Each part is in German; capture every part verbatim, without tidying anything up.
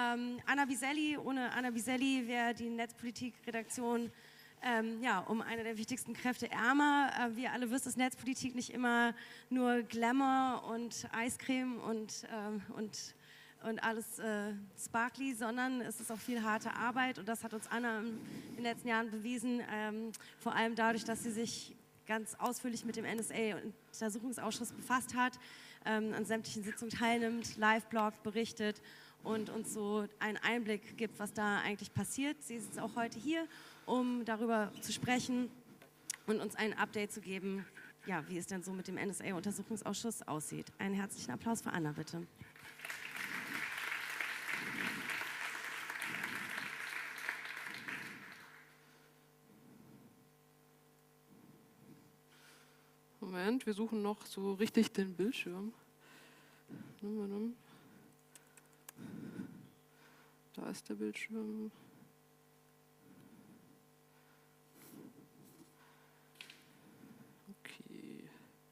Ähm, Anna Wieselli, ohne Anna Wieselli wäre die Netzpolitik-Redaktion ähm, ja, um eine der wichtigsten Kräfte ärmer. Äh, wie ihr alle wisst, ist Netzpolitik nicht immer nur Glamour und Eiscreme und, ähm, und, und alles äh, sparkly, sondern es ist auch viel harte Arbeit und das hat uns Anna in den letzten Jahren bewiesen, ähm, vor allem dadurch, dass sie sich ganz ausführlich mit dem N S A-Untersuchungsausschuss befasst hat, ähm, an sämtlichen Sitzungen teilnimmt, live bloggt, berichtet und uns so einen Einblick gibt, was da eigentlich passiert. Sie ist auch heute hier, um darüber zu sprechen und uns ein Update zu geben, ja, wie es denn so mit dem N S A-Untersuchungsausschuss aussieht. Einen herzlichen Applaus für Anna, bitte. Moment, wir suchen noch so richtig den Bildschirm. Da ist der Bildschirm. Okay.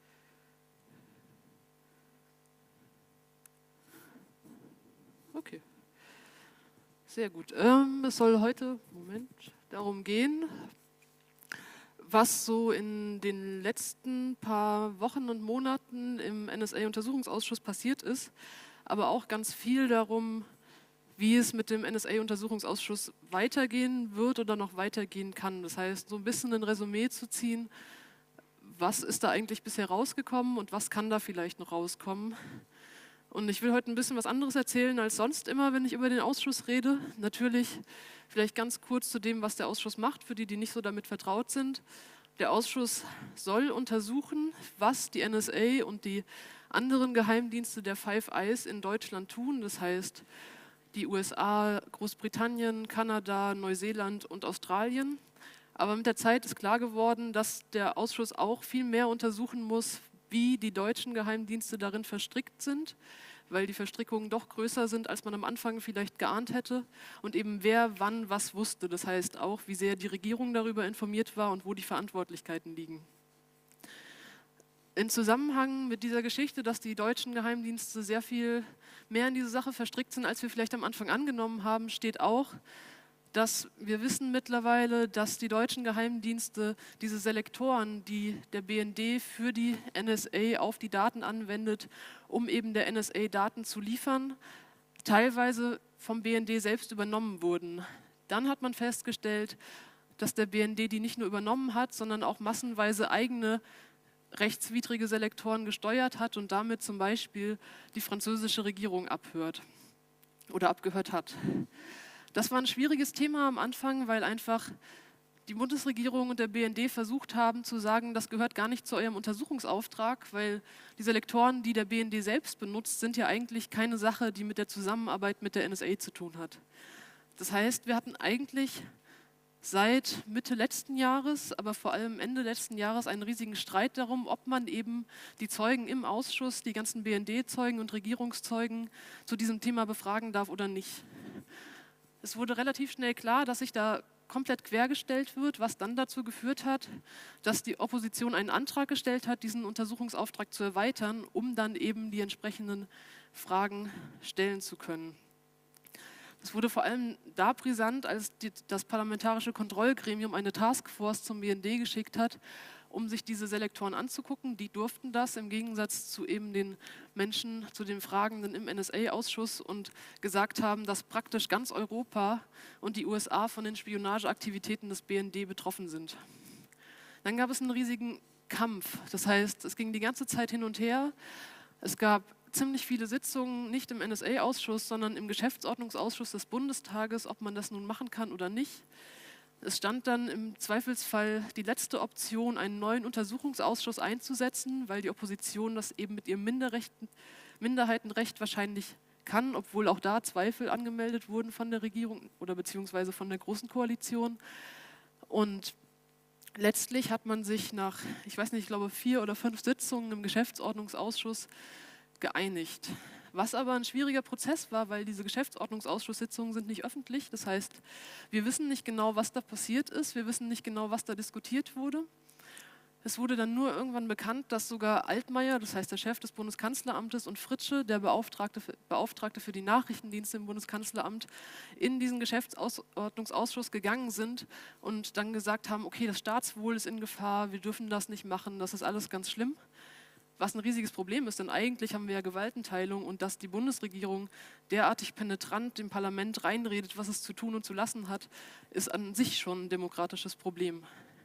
Okay. Sehr gut. Ähm, es soll heute, Moment, darum gehen, was so in den letzten paar Wochen und Monaten im N S A-Untersuchungsausschuss passiert ist, aber auch ganz viel darum, wie es mit dem N S A-Untersuchungsausschuss weitergehen wird oder noch weitergehen kann. Das heißt, so ein bisschen ein Resümee zu ziehen, was ist da eigentlich bisher rausgekommen und was kann da vielleicht noch rauskommen. Und ich will heute ein bisschen was anderes erzählen als sonst immer, wenn ich über den Ausschuss rede. Natürlich vielleicht ganz kurz zu dem, was der Ausschuss macht, für die, die nicht so damit vertraut sind. Der Ausschuss soll untersuchen, was die N S A und die anderen Geheimdienste der Five Eyes in Deutschland tun. Das heißt, die U S A, Großbritannien, Kanada, Neuseeland und Australien. Aber mit der Zeit ist klar geworden, dass der Ausschuss auch viel mehr untersuchen muss, wie die deutschen Geheimdienste darin verstrickt sind, weil die Verstrickungen doch größer sind, als man am Anfang vielleicht geahnt hätte und eben wer wann was wusste. Das heißt auch, wie sehr die Regierung darüber informiert war und wo die Verantwortlichkeiten liegen. In Zusammenhang mit dieser Geschichte, dass die deutschen Geheimdienste sehr viel mehr in diese Sache verstrickt sind, als wir vielleicht am Anfang angenommen haben, steht auch, dass wir wissen mittlerweile, dass die deutschen Geheimdienste diese Selektoren, die der B N D für die N S A auf die Daten anwendet, um eben der N S A Daten zu liefern, teilweise vom B N D selbst übernommen wurden. Dann hat man festgestellt, dass der B N D die nicht nur übernommen hat, sondern auch massenweise eigene rechtswidrige Selektoren gesteuert hat und damit zum Beispiel die französische Regierung abhört oder abgehört hat. Das war ein schwieriges Thema am Anfang, weil einfach die Bundesregierung und der B N D versucht haben zu sagen, das gehört gar nicht zu eurem Untersuchungsauftrag, weil die Selektoren, die der B N D selbst benutzt, sind ja eigentlich keine Sache, die mit der Zusammenarbeit mit der N S A zu tun hat. Das heißt, wir hatten eigentlich seit Mitte letzten Jahres, aber vor allem Ende letzten Jahres einen riesigen Streit darum, ob man eben die Zeugen im Ausschuss, die ganzen B N D-Zeugen und Regierungszeugen zu diesem Thema befragen darf oder nicht. Es wurde relativ schnell klar, dass sich da komplett quergestellt wird, was dann dazu geführt hat, dass die Opposition einen Antrag gestellt hat, diesen Untersuchungsauftrag zu erweitern, um dann eben die entsprechenden Fragen stellen zu können. Das wurde vor allem da brisant, als die, das Parlamentarische Kontrollgremium eine Taskforce zum B N D geschickt hat, um sich diese Selektoren anzugucken. Die durften das im Gegensatz zu eben den Menschen, zu den Fragenden im N S A-Ausschuss und gesagt haben, dass praktisch ganz Europa und die U S A von den Spionageaktivitäten des B N D betroffen sind. Dann gab es einen riesigen Kampf. Das heißt, es ging die ganze Zeit hin und her. Es gab ziemlich viele Sitzungen, nicht im N S A-Ausschuss, sondern im Geschäftsordnungsausschuss des Bundestages, ob man das nun machen kann oder nicht. Es stand dann im Zweifelsfall die letzte Option, einen neuen Untersuchungsausschuss einzusetzen, weil die Opposition das eben mit ihrem Minderheitenrecht wahrscheinlich kann, obwohl auch da Zweifel angemeldet wurden von der Regierung oder beziehungsweise von der Großen Koalition. Und letztlich hat man sich nach, ich weiß nicht, ich glaube vier oder fünf Sitzungen im Geschäftsordnungsausschuss geeinigt. Was aber ein schwieriger Prozess war, weil diese Geschäftsordnungsausschusssitzungen sind nicht öffentlich. Das heißt, wir wissen nicht genau, was da passiert ist. Wir wissen nicht genau, was da diskutiert wurde. Es wurde dann nur irgendwann bekannt, dass sogar Altmaier, das heißt der Chef des Bundeskanzleramtes, und Fritzsche, der Beauftragte für, Beauftragte für die Nachrichtendienste im Bundeskanzleramt, in diesen Geschäftsordnungsausschuss gegangen sind und dann gesagt haben, okay, das Staatswohl ist in Gefahr, wir dürfen das nicht machen, das ist alles ganz schlimm. Was ein riesiges Problem ist, denn eigentlich haben wir ja Gewaltenteilung, und dass die Bundesregierung derartig penetrant dem Parlament reinredet, was es zu tun und zu lassen hat, ist an sich schon ein demokratisches Problem.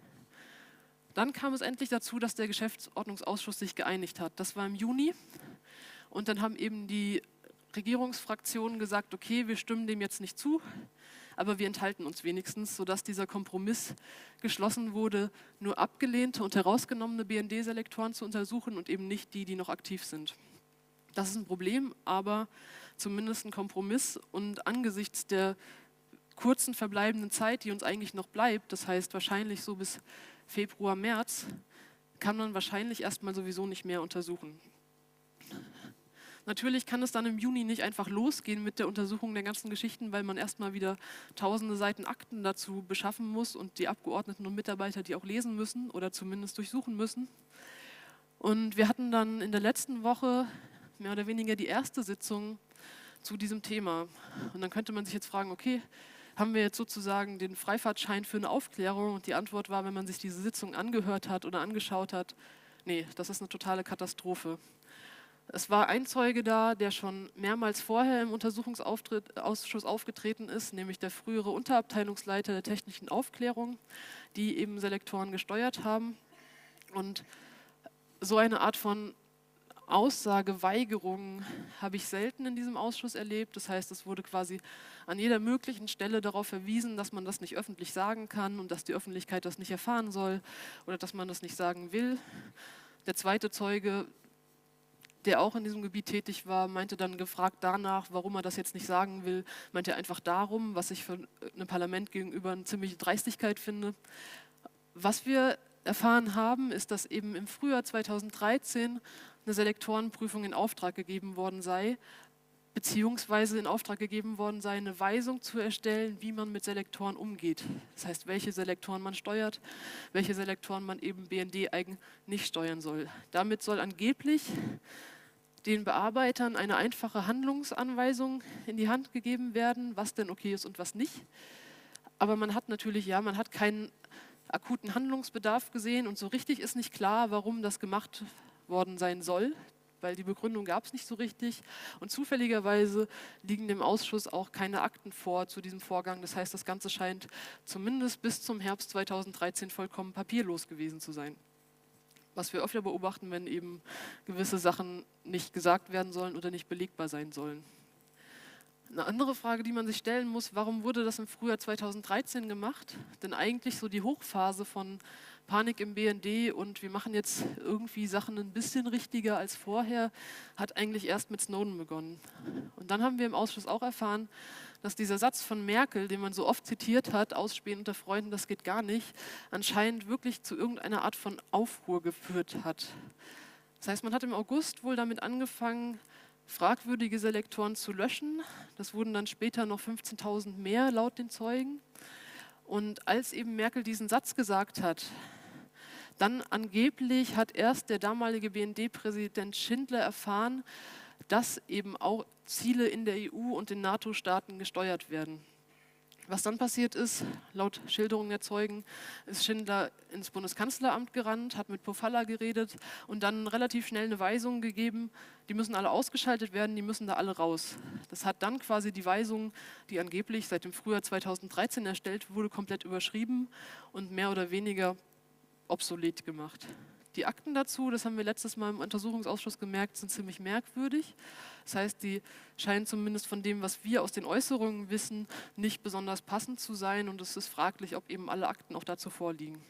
Dann kam es endlich dazu, dass der Geschäftsordnungsausschuss sich geeinigt hat. Das war im Juni, und dann haben eben die Regierungsfraktionen gesagt, okay, wir stimmen dem jetzt nicht zu, aber wir enthalten uns wenigstens, sodass dieser Kompromiss geschlossen wurde, nur abgelehnte und herausgenommene B N D-Selektoren zu untersuchen und eben nicht die, die noch aktiv sind. Das ist ein Problem, aber zumindest ein Kompromiss, und angesichts der kurzen verbleibenden Zeit, die uns eigentlich noch bleibt, das heißt wahrscheinlich so bis Februar, März, kann man wahrscheinlich erstmal sowieso nicht mehr untersuchen. Natürlich kann es dann im Juni nicht einfach losgehen mit der Untersuchung der ganzen Geschichten, weil man erstmal wieder tausende Seiten Akten dazu beschaffen muss und die Abgeordneten und Mitarbeiter die auch lesen müssen oder zumindest durchsuchen müssen. Und wir hatten dann in der letzten Woche mehr oder weniger die erste Sitzung zu diesem Thema. Und dann könnte man sich jetzt fragen, okay, haben wir jetzt sozusagen den Freifahrtschein für eine Aufklärung? Und die Antwort war, wenn man sich diese Sitzung angehört hat oder angeschaut hat, nee, das ist eine totale Katastrophe. Es war ein Zeuge da, der schon mehrmals vorher im Untersuchungsausschuss aufgetreten ist, nämlich der frühere Unterabteilungsleiter der technischen Aufklärung, die eben Selektoren gesteuert haben. Und so eine Art von Aussageweigerung habe ich selten in diesem Ausschuss erlebt. Das heißt, es wurde quasi an jeder möglichen Stelle darauf verwiesen, dass man das nicht öffentlich sagen kann und dass die Öffentlichkeit das nicht erfahren soll oder dass man das nicht sagen will. Der zweite Zeuge, der auch in diesem Gebiet tätig war, meinte dann gefragt danach, warum er das jetzt nicht sagen will, meinte er einfach darum, was ich für ein Parlament gegenüber eine ziemliche Dreistigkeit finde. Was wir erfahren haben, ist, dass eben im Frühjahr zweitausenddreizehn eine Selektorenprüfung in Auftrag gegeben worden sei, beziehungsweise in Auftrag gegeben worden sei, eine Weisung zu erstellen, wie man mit Selektoren umgeht. Das heißt, welche Selektoren man steuert, welche Selektoren man eben B N D-eigen nicht steuern soll. Damit soll angeblich den Bearbeitern eine einfache Handlungsanweisung in die Hand gegeben werden, was denn okay ist und was nicht. Aber man hat natürlich, ja, man hat keinen akuten Handlungsbedarf gesehen und so richtig ist nicht klar, warum das gemacht worden sein soll, weil die Begründung gab es nicht so richtig. Und zufälligerweise liegen dem Ausschuss auch keine Akten vor zu diesem Vorgang. Das heißt, das Ganze scheint zumindest bis zum Herbst zweitausenddreizehn vollkommen papierlos gewesen zu sein. Was wir öfter beobachten, wenn eben gewisse Sachen nicht gesagt werden sollen oder nicht belegbar sein sollen. Eine andere Frage, die man sich stellen muss, warum wurde das im Frühjahr zweitausenddreizehn gemacht? Denn eigentlich so die Hochphase von Panik im B N D und wir machen jetzt irgendwie Sachen ein bisschen richtiger als vorher, hat eigentlich erst mit Snowden begonnen. Und dann haben wir im Ausschuss auch erfahren, dass dieser Satz von Merkel, den man so oft zitiert hat, Ausspähen unter Freunden, das geht gar nicht, anscheinend wirklich zu irgendeiner Art von Aufruhr geführt hat. Das heißt, man hat im August wohl damit angefangen, fragwürdige Selektoren zu löschen. Das wurden dann später noch fünfzehntausend mehr laut den Zeugen. Und als eben Merkel diesen Satz gesagt hat, dann angeblich hat erst der damalige B N D-Präsident Schindler erfahren, dass eben auch Ziele in der E U und den NATO-Staaten gesteuert werden. Was dann passiert ist, laut Schilderung der Zeugen, ist Schindler ins Bundeskanzleramt gerannt, hat mit Pofalla geredet und dann relativ schnell eine Weisung gegeben, die müssen alle ausgeschaltet werden, die müssen da alle raus. Das hat dann quasi die Weisung, die angeblich seit dem Frühjahr zweitausenddreizehn erstellt wurde, komplett überschrieben und mehr oder weniger obsolet gemacht. Die Akten dazu, das haben wir letztes Mal im Untersuchungsausschuss gemerkt, sind ziemlich merkwürdig. Das heißt, die scheinen zumindest von dem, was wir aus den Äußerungen wissen, nicht besonders passend zu sein und es ist fraglich, ob eben alle Akten auch dazu vorliegen.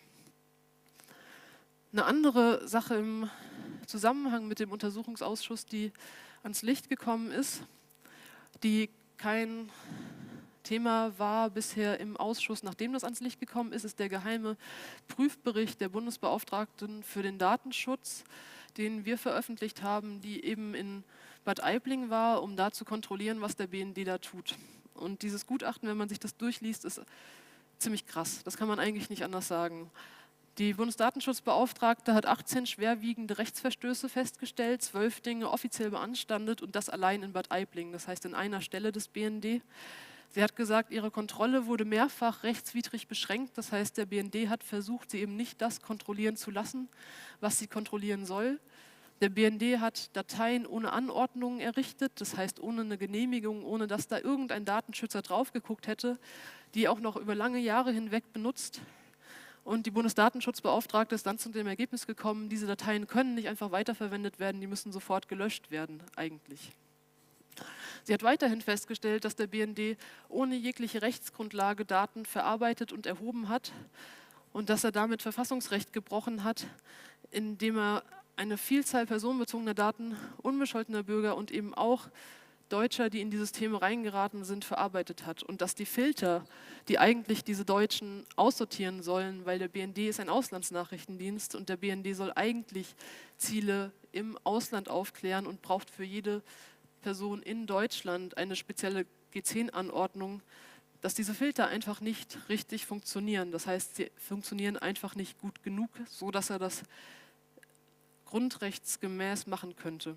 Eine andere Sache im Zusammenhang mit dem Untersuchungsausschuss, die ans Licht gekommen ist, die kein Thema war bisher im Ausschuss, nachdem das ans Licht gekommen ist, ist der geheime Prüfbericht der Bundesbeauftragten für den Datenschutz, den wir veröffentlicht haben, die eben in Bad Aibling war, um da zu kontrollieren, was der B N D da tut. Und dieses Gutachten, wenn man sich das durchliest, ist ziemlich krass. Das kann man eigentlich nicht anders sagen. Die Bundesdatenschutzbeauftragte hat achtzehn schwerwiegende Rechtsverstöße festgestellt, zwölf Dinge offiziell beanstandet und das allein in Bad Aibling, das heißt in einer Stelle des B N D. Sie hat gesagt, ihre Kontrolle wurde mehrfach rechtswidrig beschränkt, das heißt, der B N D hat versucht, sie eben nicht das kontrollieren zu lassen, was sie kontrollieren soll. Der B N D hat Dateien ohne Anordnungen errichtet, das heißt ohne eine Genehmigung, ohne dass da irgendein Datenschützer drauf geguckt hätte, die auch noch über lange Jahre hinweg benutzt. Und die Bundesdatenschutzbeauftragte ist dann zu dem Ergebnis gekommen, diese Dateien können nicht einfach weiterverwendet werden, die müssen sofort gelöscht werden eigentlich. Sie hat weiterhin festgestellt, dass der B N D ohne jegliche Rechtsgrundlage Daten verarbeitet und erhoben hat und dass er damit Verfassungsrecht gebrochen hat, indem er eine Vielzahl personenbezogener Daten unbescholtener Bürger und eben auch Deutscher, die in die Systeme reingeraten sind, verarbeitet hat. Und dass die Filter, die eigentlich diese Deutschen aussortieren sollen, weil der B N D ist ein Auslandsnachrichtendienst und der B N D soll eigentlich Ziele im Ausland aufklären und braucht für jede Person in Deutschland eine spezielle G zehn Anordnung, dass diese Filter einfach nicht richtig funktionieren. Das heißt, sie funktionieren einfach nicht gut genug, so dass er das grundrechtsgemäß machen könnte.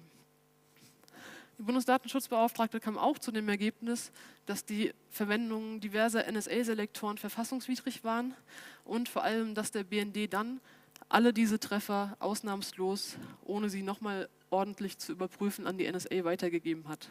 Die Bundesdatenschutzbeauftragte kam auch zu dem Ergebnis, dass die Verwendung diverser N S A-Selektoren verfassungswidrig waren und vor allem, dass der B N D dann alle diese Treffer ausnahmslos, ohne sie nochmal ordentlich zu überprüfen, an die N S A weitergegeben hat.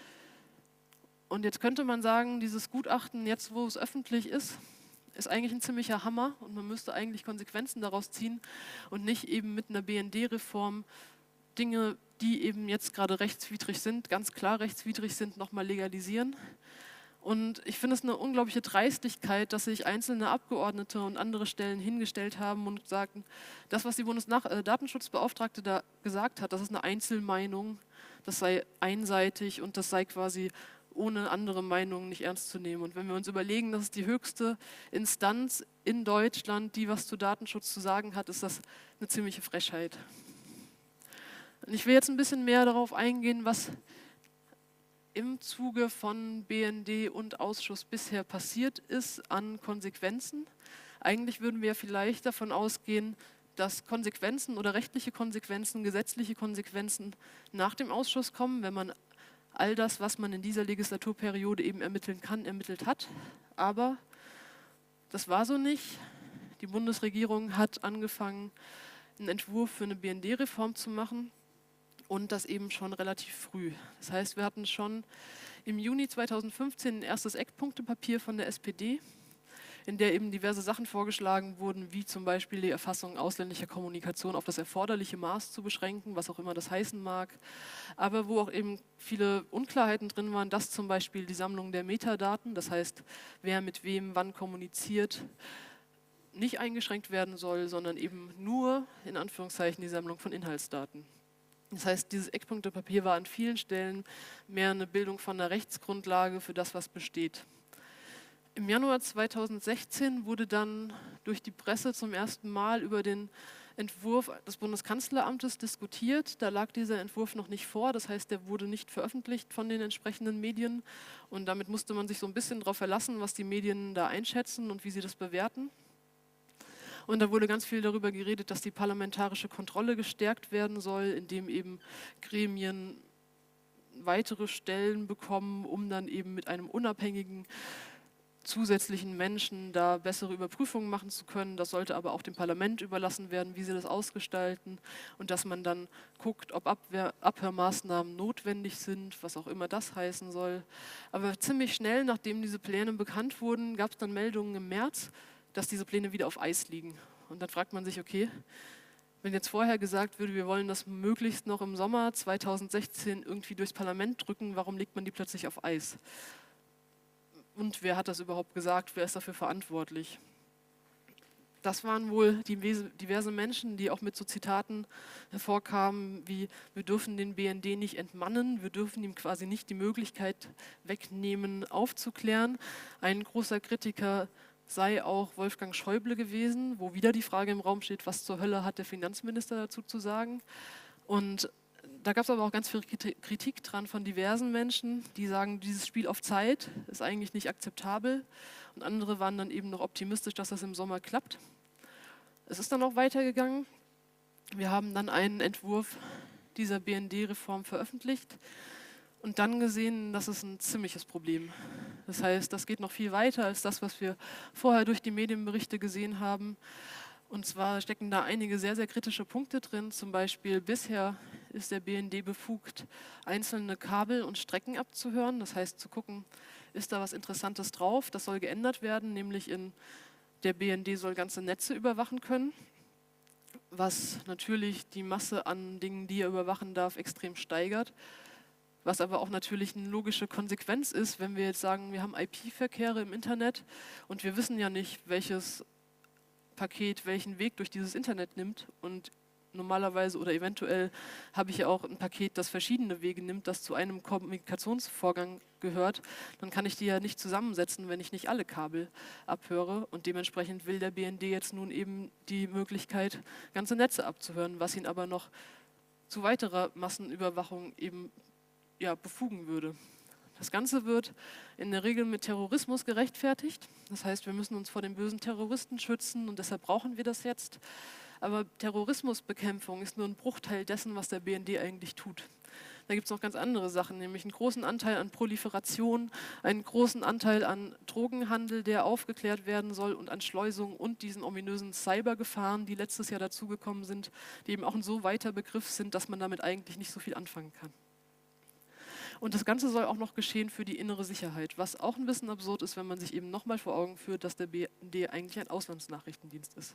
Und jetzt könnte man sagen, dieses Gutachten, jetzt wo es öffentlich ist, ist eigentlich ein ziemlicher Hammer und man müsste eigentlich Konsequenzen daraus ziehen und nicht eben mit einer B N D-Reform Dinge, die eben jetzt gerade rechtswidrig sind, ganz klar rechtswidrig sind, nochmal legalisieren. Und ich finde es eine unglaubliche Dreistigkeit, dass sich einzelne Abgeordnete und andere Stellen hingestellt haben und sagten, das, was die Bundesdatenschutzbeauftragte da gesagt hat, das ist eine Einzelmeinung, das sei einseitig und das sei quasi ohne andere Meinungen nicht ernst zu nehmen. Und wenn wir uns überlegen, das ist die höchste Instanz in Deutschland, die was zu Datenschutz zu sagen hat, ist das eine ziemliche Frechheit. Und ich will jetzt ein bisschen mehr darauf eingehen, was im Zuge von B N D und Ausschuss bisher passiert ist an Konsequenzen. Eigentlich würden wir vielleicht davon ausgehen, dass Konsequenzen oder rechtliche Konsequenzen, gesetzliche Konsequenzen nach dem Ausschuss kommen, wenn man all das, was man in dieser Legislaturperiode eben ermitteln kann, ermittelt hat. Aber das war so nicht. Die Bundesregierung hat angefangen, einen Entwurf für eine B N D-Reform zu machen und das eben schon relativ früh. Das heißt, wir hatten schon im Juni zweitausendfünfzehn ein erstes Eckpunktepapier von der S P D, in der eben diverse Sachen vorgeschlagen wurden, wie zum Beispiel die Erfassung ausländischer Kommunikation auf das erforderliche Maß zu beschränken, was auch immer das heißen mag, aber wo auch eben viele Unklarheiten drin waren, dass zum Beispiel die Sammlung der Metadaten, das heißt, wer mit wem wann kommuniziert, nicht eingeschränkt werden soll, sondern eben nur, in Anführungszeichen, die Sammlung von Inhaltsdaten. Das heißt, dieses Eckpunktepapier war an vielen Stellen mehr eine Bildung von einer Rechtsgrundlage für das, was besteht. Im Januar zweitausendsechzehn wurde dann durch die Presse zum ersten Mal über den Entwurf des Bundeskanzleramtes diskutiert. Da lag dieser Entwurf noch nicht vor, das heißt, der wurde nicht veröffentlicht von den entsprechenden Medien und damit musste man sich so ein bisschen darauf verlassen, was die Medien da einschätzen und wie sie das bewerten. Und da wurde ganz viel darüber geredet, dass die parlamentarische Kontrolle gestärkt werden soll, indem eben Gremien weitere Stellen bekommen, um dann eben mit einem unabhängigen zusätzlichen Menschen da bessere Überprüfungen machen zu können. Das sollte aber auch dem Parlament überlassen werden, wie sie das ausgestalten und dass man dann guckt, ob Abwehr, Abhörmaßnahmen notwendig sind, was auch immer das heißen soll. Aber ziemlich schnell, nachdem diese Pläne bekannt wurden, gab es dann Meldungen im März, dass diese Pläne wieder auf Eis liegen. Und dann fragt man sich, okay, wenn jetzt vorher gesagt würde, wir wollen das möglichst noch im Sommer zweitausendsechzehn irgendwie durchs Parlament drücken, warum legt man die plötzlich auf Eis? Und wer hat das überhaupt gesagt? Wer ist dafür verantwortlich? Das waren wohl die diverse Menschen, die auch mit so Zitaten hervorkamen, wie wir dürfen den B N D nicht entmannen, wir dürfen ihm quasi nicht die Möglichkeit wegnehmen, aufzuklären. Ein großer Kritiker sei auch Wolfgang Schäuble gewesen, wo wieder die Frage im Raum steht, was zur Hölle hat der Finanzminister dazu zu sagen? Und da gab es aber auch ganz viel Kritik dran von diversen Menschen, die sagen, dieses Spiel auf Zeit ist eigentlich nicht akzeptabel. Und andere waren dann eben noch optimistisch, dass das im Sommer klappt. Es ist dann auch weitergegangen. Wir haben dann einen Entwurf dieser B N D-Reform veröffentlicht und dann gesehen, das ist ein ziemliches Problem. Das heißt, das geht noch viel weiter als das, was wir vorher durch die Medienberichte gesehen haben. Und zwar stecken da einige sehr, sehr kritische Punkte drin. Zum Beispiel bisher ist der B N D befugt, einzelne Kabel und Strecken abzuhören. Das heißt, zu gucken, ist da was Interessantes drauf. Das soll geändert werden, nämlich in der B N D soll ganze Netze überwachen können, was natürlich die Masse an Dingen, die er überwachen darf, extrem steigert. Was aber auch natürlich eine logische Konsequenz ist, wenn wir jetzt sagen, wir haben I P-Verkehre im Internet und wir wissen ja nicht, welches Paket welchen Weg durch dieses Internet nimmt, und normalerweise oder eventuell habe ich ja auch ein Paket, das verschiedene Wege nimmt, das zu einem Kommunikationsvorgang gehört, dann kann ich die ja nicht zusammensetzen, wenn ich nicht alle Kabel abhöre, und dementsprechend will der B N D jetzt nun eben die Möglichkeit, ganze Netze abzuhören, was ihn aber noch zu weiterer Massenüberwachung eben ja, befugen würde. Das Ganze wird in der Regel mit Terrorismus gerechtfertigt. Das heißt, wir müssen uns vor den bösen Terroristen schützen und deshalb brauchen wir das jetzt. Aber Terrorismusbekämpfung ist nur ein Bruchteil dessen, was der B N D eigentlich tut. Da gibt es noch ganz andere Sachen, nämlich einen großen Anteil an Proliferation, einen großen Anteil an Drogenhandel, der aufgeklärt werden soll, und an Schleusung und diesen ominösen Cybergefahren, die letztes Jahr dazugekommen sind, die eben auch ein so weiter Begriff sind, dass man damit eigentlich nicht so viel anfangen kann. Und das Ganze soll auch noch geschehen für die innere Sicherheit, was auch ein bisschen absurd ist, wenn man sich eben nochmal vor Augen führt, dass der B N D eigentlich ein Auslandsnachrichtendienst ist.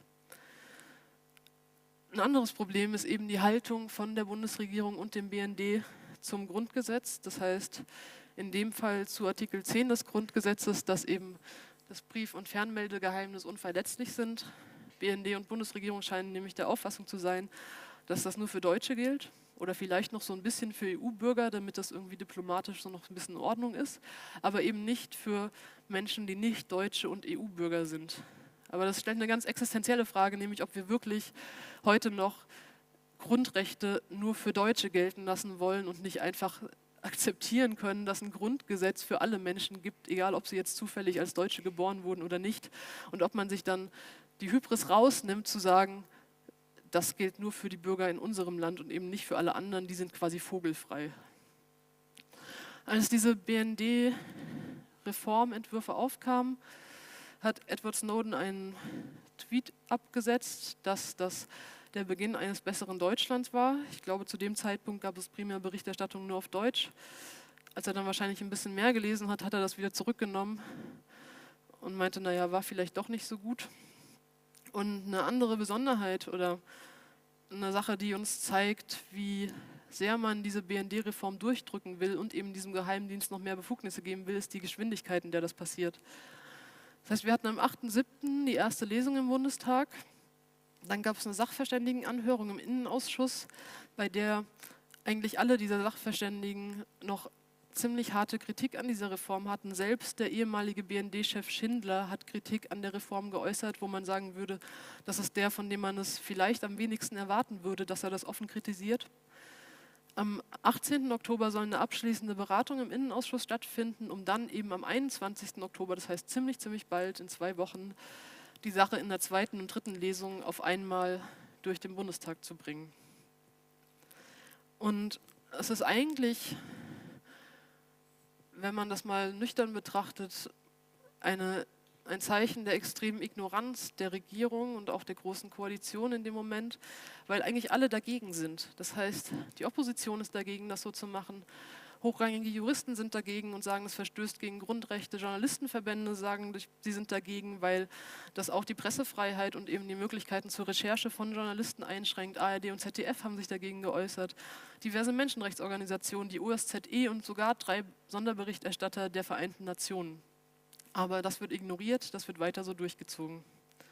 Ein anderes Problem ist eben die Haltung von der Bundesregierung und dem B N D zum Grundgesetz. Das heißt, in dem Fall zu Artikel zehn des Grundgesetzes, dass eben das Brief- und Fernmeldegeheimnis unverletzlich sind. B N D und Bundesregierung scheinen nämlich der Auffassung zu sein, dass das nur für Deutsche gilt. Oder vielleicht noch so ein bisschen für E U-Bürger, damit das irgendwie diplomatisch so noch ein bisschen in Ordnung ist, aber eben nicht für Menschen, die nicht Deutsche und E U-Bürger sind. Aber das stellt eine ganz existenzielle Frage, nämlich ob wir wirklich heute noch Grundrechte nur für Deutsche gelten lassen wollen und nicht einfach akzeptieren können, dass ein Grundgesetz für alle Menschen gibt, egal ob sie jetzt zufällig als Deutsche geboren wurden oder nicht. Und ob man sich dann die Hybris rausnimmt, zu sagen, das gilt nur für die Bürger in unserem Land und eben nicht für alle anderen, die sind quasi vogelfrei. Als diese B N D-Reformentwürfe aufkamen, hat Edward Snowden einen Tweet abgesetzt, dass das der Beginn eines besseren Deutschlands war. Ich glaube, zu dem Zeitpunkt gab es primär Berichterstattung nur auf Deutsch. Als er dann wahrscheinlich ein bisschen mehr gelesen hat, hat er das wieder zurückgenommen und meinte, naja, war vielleicht doch nicht so gut. Und eine andere Besonderheit oder eine Sache, die uns zeigt, wie sehr man diese B N D-Reform durchdrücken will und eben diesem Geheimdienst noch mehr Befugnisse geben will, ist die Geschwindigkeit, in der das passiert. Das heißt, wir hatten am achten siebten die erste Lesung im Bundestag. Dann gab es eine Sachverständigenanhörung im Innenausschuss, bei der eigentlich alle dieser Sachverständigen noch ziemlich harte Kritik an dieser Reform hatten. Selbst der ehemalige B N D-Chef Schindler hat Kritik an der Reform geäußert, wo man sagen würde, das ist der, von dem man es vielleicht am wenigsten erwarten würde, dass er das offen kritisiert. Am achtzehnten Oktober soll eine abschließende Beratung im Innenausschuss stattfinden, um dann eben am einundzwanzigsten Oktober, das heißt ziemlich, ziemlich bald, in zwei Wochen, die Sache in der zweiten und dritten Lesung auf einmal durch den Bundestag zu bringen. Und es ist eigentlich, wenn man das mal nüchtern betrachtet, eine, ein Zeichen der extremen Ignoranz der Regierung und auch der Großen Koalition in dem Moment, weil eigentlich alle dagegen sind. Das heißt, die Opposition ist dagegen, das so zu machen. Hochrangige Juristen sind dagegen und sagen, es verstößt gegen Grundrechte. Journalistenverbände sagen, sie sind dagegen, weil das auch die Pressefreiheit und eben die Möglichkeiten zur Recherche von Journalisten einschränkt. A R D und Z D F haben sich dagegen geäußert. Diverse Menschenrechtsorganisationen, die O S Z E und sogar drei Sonderberichterstatter der Vereinten Nationen. Aber das wird ignoriert, das wird weiter so durchgezogen.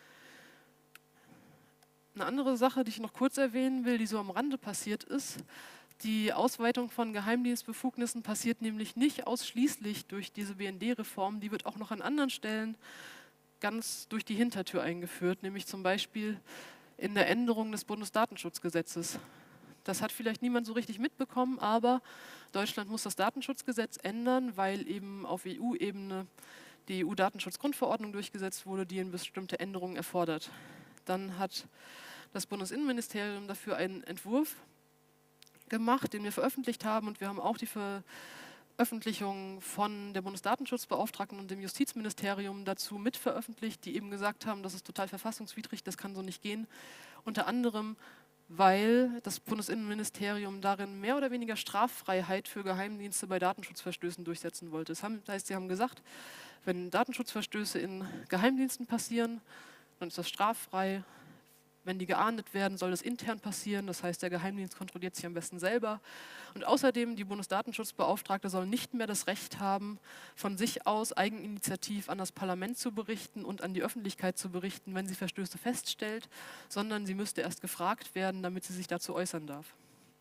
Eine andere Sache, die ich noch kurz erwähnen will, die so am Rande passiert ist: Die Ausweitung von Geheimdienstbefugnissen passiert nämlich nicht ausschließlich durch diese B N D-Reform, die wird auch noch an anderen Stellen ganz durch die Hintertür eingeführt, nämlich zum Beispiel in der Änderung des Bundesdatenschutzgesetzes. Das hat vielleicht niemand so richtig mitbekommen, aber Deutschland muss das Datenschutzgesetz ändern, weil eben auf E U-Ebene die E U-Datenschutzgrundverordnung durchgesetzt wurde, die eine bestimmte Änderung erfordert. Dann hat das Bundesinnenministerium dafür einen Entwurf gemacht, den wir veröffentlicht haben, und wir haben auch die Veröffentlichung von der Bundesdatenschutzbeauftragten und dem Justizministerium dazu mit veröffentlicht, die eben gesagt haben, das ist total verfassungswidrig, das kann so nicht gehen. Unter anderem, weil das Bundesinnenministerium darin mehr oder weniger Straffreiheit für Geheimdienste bei Datenschutzverstößen durchsetzen wollte. Das heißt, sie haben gesagt, wenn Datenschutzverstöße in Geheimdiensten passieren, dann ist das straffrei. Wenn die geahndet werden, soll das intern passieren. Das heißt, der Geheimdienst kontrolliert sich am besten selber. Und außerdem, die Bundesdatenschutzbeauftragte soll nicht mehr das Recht haben, von sich aus eigeninitiativ an das Parlament zu berichten und an die Öffentlichkeit zu berichten, wenn sie Verstöße feststellt, sondern sie müsste erst gefragt werden, damit sie sich dazu äußern darf.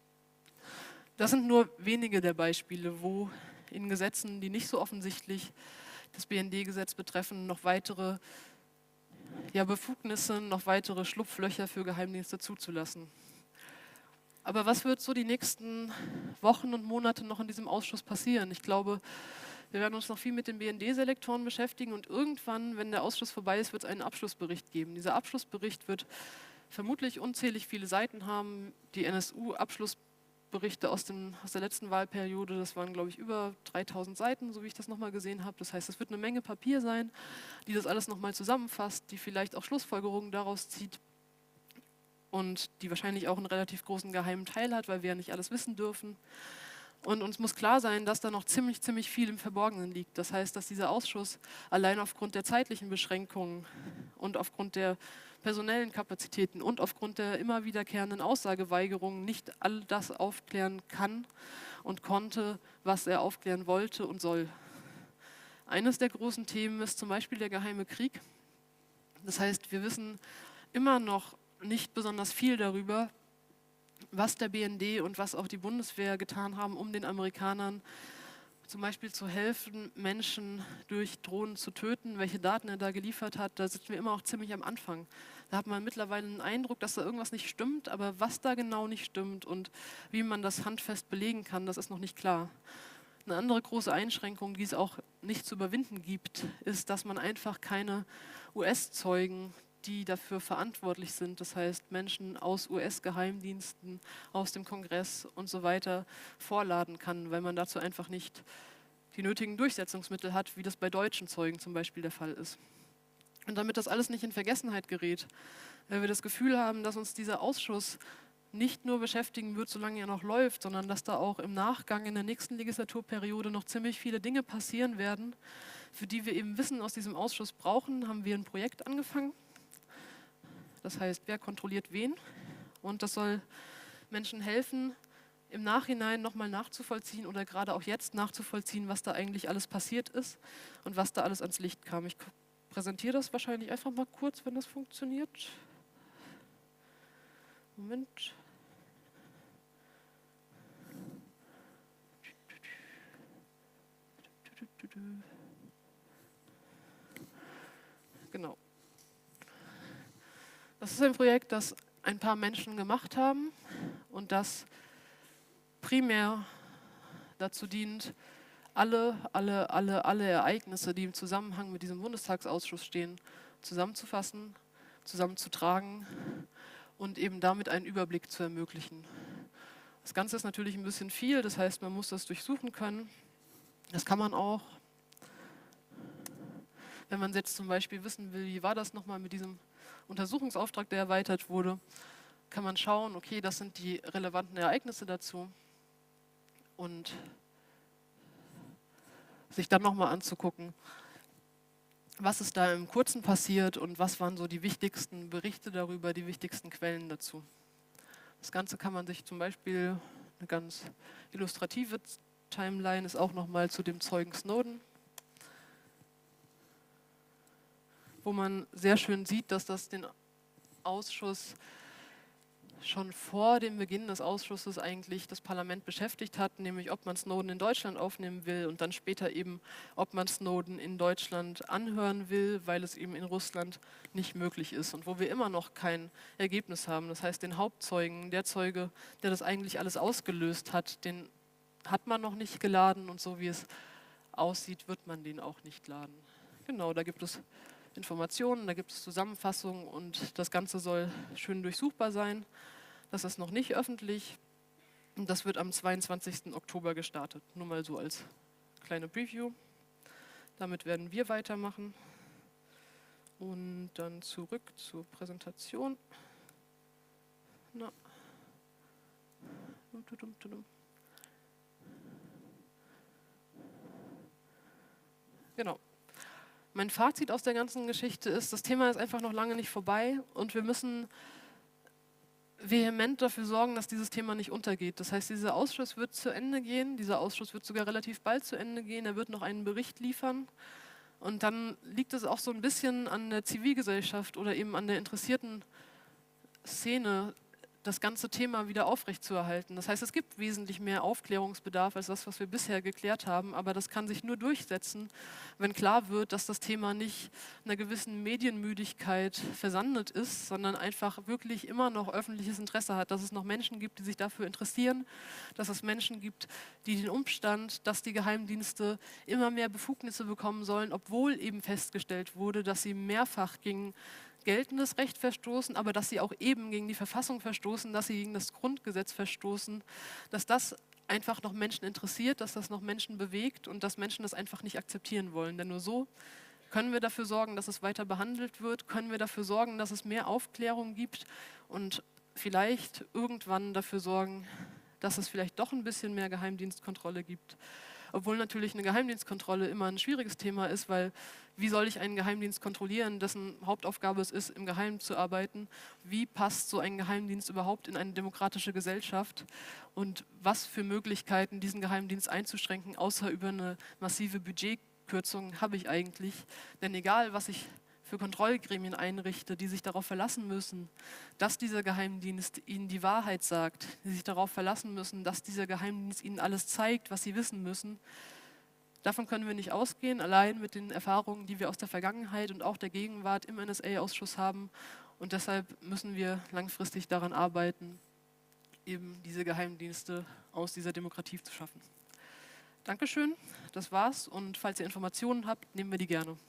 Das sind nur wenige der Beispiele, wo in Gesetzen, die nicht so offensichtlich das B N D-Gesetz betreffen, noch weitere ja, Befugnisse, noch weitere Schlupflöcher für Geheimdienste zuzulassen. Aber was wird so die nächsten Wochen und Monate noch in diesem Ausschuss passieren? Ich glaube, wir werden uns noch viel mit den B N D-Selektoren beschäftigen und irgendwann, wenn der Ausschuss vorbei ist, wird es einen Abschlussbericht geben. Dieser Abschlussbericht wird vermutlich unzählig viele Seiten haben. Die N S U-Abschlussberichte aus, dem, aus der letzten Wahlperiode, das waren, glaube ich, über dreitausend Seiten, so wie ich das nochmal gesehen habe. Das heißt, es wird eine Menge Papier sein, die das alles nochmal zusammenfasst, die vielleicht auch Schlussfolgerungen daraus zieht und die wahrscheinlich auch einen relativ großen geheimen Teil hat, weil wir ja nicht alles wissen dürfen. Und uns muss klar sein, dass da noch ziemlich, ziemlich viel im Verborgenen liegt. Das heißt, dass dieser Ausschuss allein aufgrund der zeitlichen Beschränkungen und aufgrund der personellen Kapazitäten und aufgrund der immer wiederkehrenden Aussageweigerungen nicht all das aufklären kann und konnte, was er aufklären wollte und soll. Eines der großen Themen ist zum Beispiel der geheime Krieg. Das heißt, wir wissen immer noch nicht besonders viel darüber, was der B N D und was auch die Bundeswehr getan haben, um den Amerikanern zum Beispiel zu helfen, Menschen durch Drohnen zu töten, welche Daten er da geliefert hat. Da sind wir immer auch ziemlich am Anfang. Da hat man mittlerweile einen Eindruck, dass da irgendwas nicht stimmt, aber was da genau nicht stimmt und wie man das handfest belegen kann, das ist noch nicht klar. Eine andere große Einschränkung, die es auch nicht zu überwinden gibt, ist, dass man einfach keine U S-Zeugen, die dafür verantwortlich sind, das heißt Menschen aus U S-Geheimdiensten, aus dem Kongress und so weiter, vorladen kann, weil man dazu einfach nicht die nötigen Durchsetzungsmittel hat, wie das bei deutschen Zeugen zum Beispiel der Fall ist. Und damit das alles nicht in Vergessenheit gerät, weil wir das Gefühl haben, dass uns dieser Ausschuss nicht nur beschäftigen wird, solange er noch läuft, sondern dass da auch im Nachgang in der nächsten Legislaturperiode noch ziemlich viele Dinge passieren werden, für die wir eben Wissen aus diesem Ausschuss brauchen, haben wir ein Projekt angefangen. Das heißt, wer kontrolliert wen? Und das soll Menschen helfen, im Nachhinein nochmal nachzuvollziehen oder gerade auch jetzt nachzuvollziehen, was da eigentlich alles passiert ist und was da alles ans Licht kam. Ich präsentiere das wahrscheinlich einfach mal kurz, wenn das funktioniert. Moment. Genau. Das ist ein Projekt, das ein paar Menschen gemacht haben und das primär dazu dient, alle, alle, alle, alle Ereignisse, die im Zusammenhang mit diesem Bundestagsausschuss stehen, zusammenzufassen, zusammenzutragen und eben damit einen Überblick zu ermöglichen. Das Ganze ist natürlich ein bisschen viel, das heißt, man muss das durchsuchen können. Das kann man auch. Wenn man jetzt zum Beispiel wissen will, wie war das nochmal mit diesem Untersuchungsauftrag, der erweitert wurde, kann man schauen, okay, das sind die relevanten Ereignisse dazu und sich dann nochmal anzugucken, was ist da im Kurzen passiert und was waren so die wichtigsten Berichte darüber, die wichtigsten Quellen dazu. Das Ganze kann man sich zum Beispiel, eine ganz illustrative Timeline ist auch nochmal zu dem Zeugen Snowden, wo man sehr schön sieht, dass das den Ausschuss schon vor dem Beginn des Ausschusses eigentlich das Parlament beschäftigt hat, nämlich ob man Snowden in Deutschland aufnehmen will und dann später eben, ob man Snowden in Deutschland anhören will, weil es eben in Russland nicht möglich ist und wo wir immer noch kein Ergebnis haben. Das heißt, den Hauptzeugen, der Zeuge, der das eigentlich alles ausgelöst hat, den hat man noch nicht geladen und so wie es aussieht, wird man den auch nicht laden. Genau, da gibt es Informationen, da gibt es Zusammenfassungen und das Ganze soll schön durchsuchbar sein. Das ist noch nicht öffentlich und das wird am zweiundzwanzigsten Oktober gestartet. Nur mal so als kleine Preview. Damit werden wir weitermachen. Und dann zurück zur Präsentation. Na. Genau. Mein Fazit aus der ganzen Geschichte ist, das Thema ist einfach noch lange nicht vorbei und wir müssen vehement dafür sorgen, dass dieses Thema nicht untergeht. Das heißt, dieser Ausschuss wird zu Ende gehen, dieser Ausschuss wird sogar relativ bald zu Ende gehen, er wird noch einen Bericht liefern und dann liegt es auch so ein bisschen an der Zivilgesellschaft oder eben an der interessierten Szene, das ganze Thema wieder aufrechtzuerhalten. Das heißt, es gibt wesentlich mehr Aufklärungsbedarf als das, was wir bisher geklärt haben, aber das kann sich nur durchsetzen, wenn klar wird, dass das Thema nicht einer gewissen Medienmüdigkeit versandet ist, sondern einfach wirklich immer noch öffentliches Interesse hat, dass es noch Menschen gibt, die sich dafür interessieren, dass es Menschen gibt, die den Umstand, dass die Geheimdienste immer mehr Befugnisse bekommen sollen, obwohl eben festgestellt wurde, dass sie mehrfach gegen geltendes Recht verstoßen, aber dass sie auch eben gegen die Verfassung verstoßen, dass sie gegen das Grundgesetz verstoßen, dass das einfach noch Menschen interessiert, dass das noch Menschen bewegt und dass Menschen das einfach nicht akzeptieren wollen. Denn nur so können wir dafür sorgen, dass es weiter behandelt wird, können wir dafür sorgen, dass es mehr Aufklärung gibt und vielleicht irgendwann dafür sorgen, dass es vielleicht doch ein bisschen mehr Geheimdienstkontrolle gibt. Obwohl natürlich eine Geheimdienstkontrolle immer ein schwieriges Thema ist, weil wie soll ich einen Geheimdienst kontrollieren, dessen Hauptaufgabe es ist, im Geheimen zu arbeiten? Wie passt so ein Geheimdienst überhaupt in eine demokratische Gesellschaft? Und was für Möglichkeiten, diesen Geheimdienst einzuschränken, außer über eine massive Budgetkürzung, habe ich eigentlich? Denn egal, was ich für Kontrollgremien einrichte, die sich darauf verlassen müssen, dass dieser Geheimdienst ihnen die Wahrheit sagt, die sich darauf verlassen müssen, dass dieser Geheimdienst ihnen alles zeigt, was sie wissen müssen. Davon können wir nicht ausgehen, allein mit den Erfahrungen, die wir aus der Vergangenheit und auch der Gegenwart im N S A-Ausschuss haben. Und deshalb müssen wir langfristig daran arbeiten, eben diese Geheimdienste aus dieser Demokratie zu schaffen. Dankeschön, das war's. Und falls ihr Informationen habt, nehmen wir die gerne.